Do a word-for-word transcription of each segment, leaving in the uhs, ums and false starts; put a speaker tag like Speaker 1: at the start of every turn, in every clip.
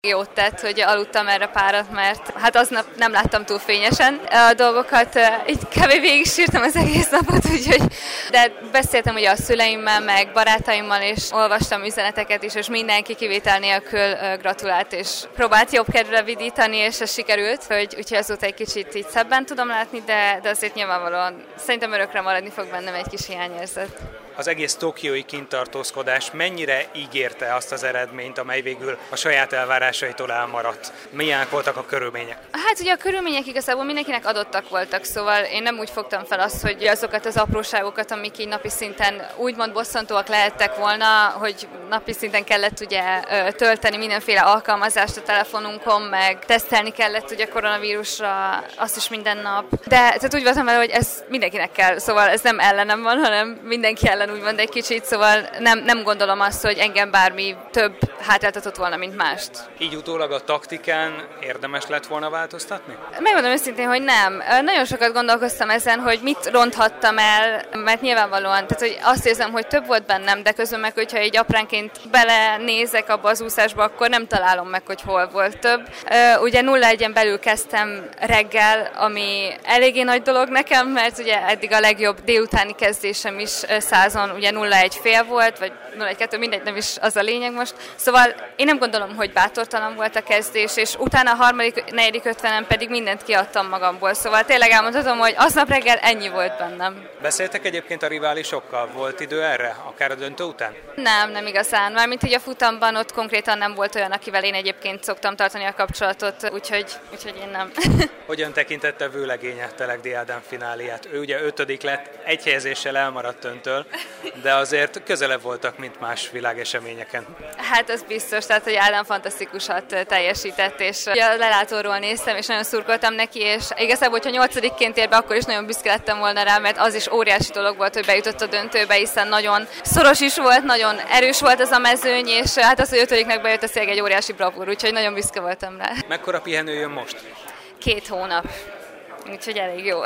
Speaker 1: Jót tett, hogy aludtam erre párat, mert hát aznap nem láttam túl fényesen a dolgokat, így kb. Végig sírtam az egész napot, úgyhogy, de beszéltem ugye a szüleimmel, meg barátaimmal, és olvastam üzeneteket is, és mindenki kivétel nélkül gratulált, és próbált jobb kedvre vidítani, és ez sikerült, hogy, úgyhogy azóta egy kicsit így szebben tudom látni, de, de azért nyilvánvalóan szerintem örökre maradni fog bennem egy kis hiányérzet.
Speaker 2: Az egész tokiói kintartózkodás mennyire ígérte azt az eredményt, amely végül a saját elvárásaitól elmaradt? Milyenek voltak a körülmények?
Speaker 1: Hát ugye a körülmények igazából mindenkinek adottak voltak, szóval én nem úgy fogtam fel azt, hogy azokat az apróságokat, amik így napi szinten úgymond bosszantóak lehettek volna, hogy napi szinten kellett ugye tölteni mindenféle alkalmazást a telefonunkon, meg tesztelni kellett ugye koronavírusra, azt is minden nap. De tehát úgy voltam vele, hogy ez mindenkinek kell, szóval ez nem ellenem van, hanem mindenki ellen úgymond egy kicsit, szóval nem, nem gondolom azt, hogy engem bármi több hátráltatott volna, mint mást.
Speaker 2: Így utólag a taktikán érdemes lett volna változtatni?
Speaker 1: Megmondom őszintén, hogy nem. Nagyon sokat gondolkoztam ezen, hogy mit ronthattam el, mert nyilvánvalóan, tehát hogy azt érzem, hogy több volt bennem, de közben meg, hogyha így apránként belenézek abba az úszásba, akkor nem találom meg, hogy hol volt több. Ugye nulla egyen belül kezdtem reggel, ami eléggé nagy dolog nekem, mert ugye eddig a legjobb délutáni kezdésem is százon ugye nulla egy fél volt, vagy nulla egy kettő, mindegy, nem is az a lényeg most. Szóval én nem gondolom, hogy bátortalan volt a kezdés, és utána a harmadik, negyedik ötvenen pedig mindent kiadtam magamból. Szóval tényleg elmondhatom, hogy aznap reggel ennyi volt bennem.
Speaker 2: Beszéltek egyébként a riválisokkal? Volt idő erre, akár a döntő után?
Speaker 1: Nem, nem igazán. Mármint, hogy a futamban ott konkrétan nem volt olyan, akivel én egyébként szoktam tartani a kapcsolatot, úgyhogy, úgyhogy én nem.
Speaker 2: Hogyan tekintette vőlegénye Telegdi Ádám fináliát? Ő ugye ötödik lett, egy helyezéssel elmaradt öntől, de azért közelebb voltak, mint más világeseményeken.
Speaker 1: Hát az biztos, tehát, hogy Ádám fantasztikusat teljesített, és a lelátóról néztem, és nagyon szurkoltam neki, és igazából, hogyha nyolcadikként ér be, akkor is nagyon büszke lettem volna rá, mert az is óriási dolog volt, hogy bejutott a döntőbe, hiszen nagyon szoros is volt, nagyon erős volt az a mezőny, és hát az, hogy ötödiknek bejött, az egy óriási bravúr, úgyhogy nagyon büszke voltam rá.
Speaker 2: Mekkora pihenő jön most?
Speaker 1: Két hónap, úgyhogy elég jó.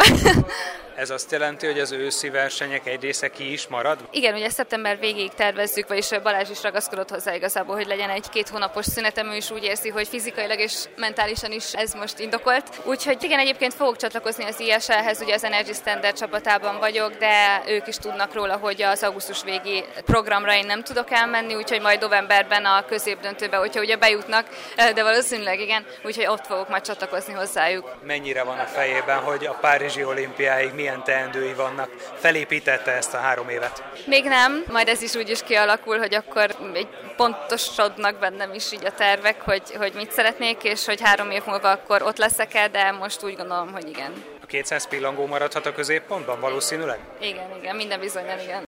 Speaker 2: Ez azt jelenti, hogy az őszi versenyek egy része ki is marad?
Speaker 1: Igen, ugye szeptember végéig tervezzük, vagyis Balázs is ragaszkodott hozzá igazából, hogy legyen egy két hónapos szünetem, ő is úgy érzi, hogy fizikailag és mentálisan is ez most indokolt. Úgyhogy igen, egyébként fogok csatlakozni az i es el-hez, ugye az Energy Standard csapatában vagyok, de ők is tudnak róla, hogy az augusztus végi programra én nem tudok elmenni, úgyhogy majd novemberben a középdöntőbe, hogyha ugye bejutnak, de valószínűleg igen, úgyhogy ott fogok majd csatlakozni hozzájuk.
Speaker 2: Mennyire van a fejében, hogy a párizsi olimpiáig milyen teendői vannak? Felépítette ezt a három évet?
Speaker 1: Még nem, majd ez is úgy is kialakul, hogy akkor egy pontosodnak bennem is így a tervek, hogy, hogy mit szeretnék, és hogy három év múlva akkor ott leszek-e, de most úgy gondolom, hogy igen.
Speaker 2: A kétszáz pillangó maradhat a középpontban valószínűleg?
Speaker 1: Igen, igen, minden bizonnyal igen.